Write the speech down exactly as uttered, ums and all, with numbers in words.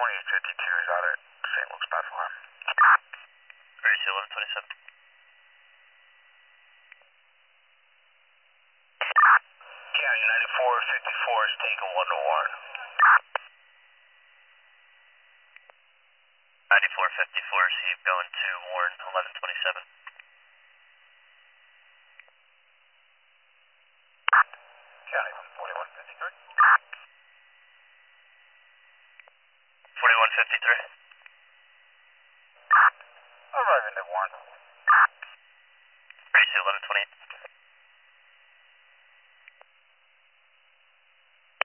twenty-eight fifty-two is out at Saint Luke's Bethlehem. Gracie eleven twenty-seven. County ninety-four fifty-four is taken one to one. ninety-four fifty-four, receive going to Warren eleven twenty-seven. County forty-one fifty-three. forty-one fifty-three. Arriving at Warren. Gracie eleven twenty-eight.